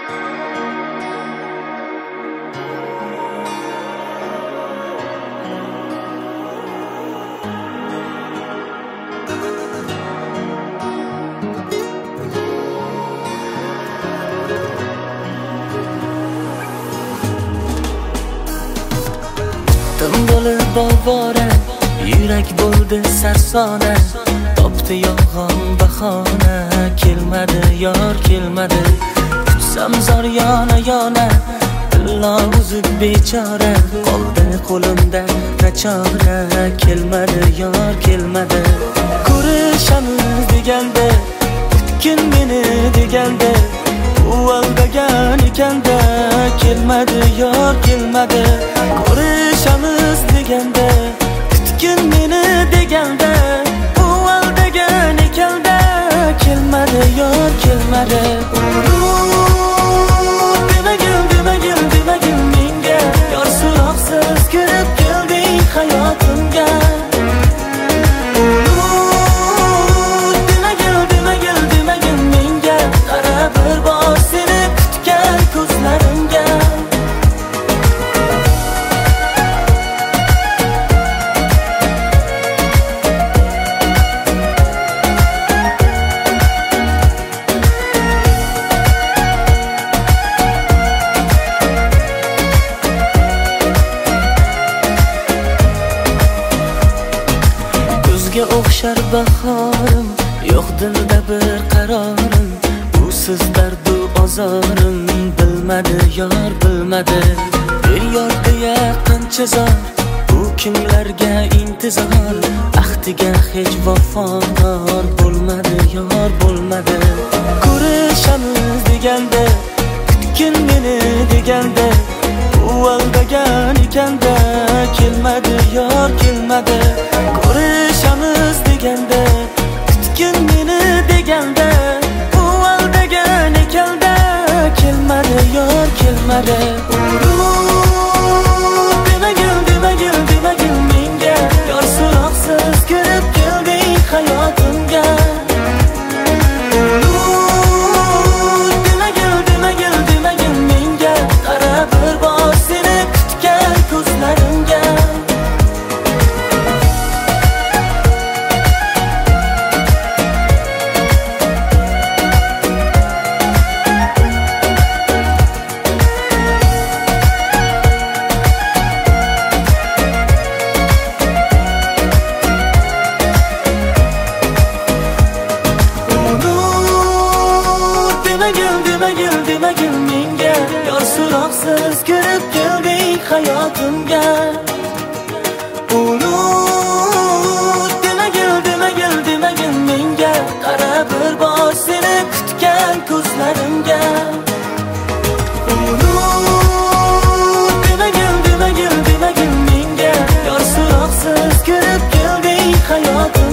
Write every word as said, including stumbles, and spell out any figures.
Bo'lib bobora yurak bo'ldi sarsona, topdi yolg'on bahona, kelmadi yor kelmadi. Kutsam zor yana yana, dillo uzib bechora, qoldi qo'limda nachora, kelmadi yor kelmadi. Ko'rishamiz deganda, kutgin meni deganda, u aldagan ekanda, kelmadi yor kelmadi. Ko'rishamiz deganda, kutgin meni deganda, u aldagan ekanda, kelmadi yor kelmadi. Demagin demagin demagin menga, yor so'roqsiz kirib kelding hayotimga. Demagin demagin demagin menga, qara bir bor seni kutgan ko'zlarimga. O'xshar bahorim, yo'q dilda bir qarorim, usiz dardu ozorim, bilmadi yor bilmadi. Bir yor deya qancha zor, bu kimlarga intizor, ahdiga hech vafodor bo'lmadi yor bo'lmadi. Ko'rishamiz deganda, kutgin meni deganda, u aldagan ekanda, kelmadi yor kelmadi. Ko'rishamiz deganda, kutgin meni deganda, u aldagan ekanda, kelmadi yor kelmadi. Demagin demagin demagin menga, yor so'roqsiz kirib kelding hayotimga. Demagin demagin demagin menga, qara bir bor seni kutgan ko'zlarimga. Demagin demagin menga, yor so'roqsiz kirib kelding hayotimga. Unut demagin demagin demagin menga, qara bir bor seni kutgan ko'zlarimga. Unut demagin demagin demagin menga, yor so'roqsiz kirib kelding hayotimga.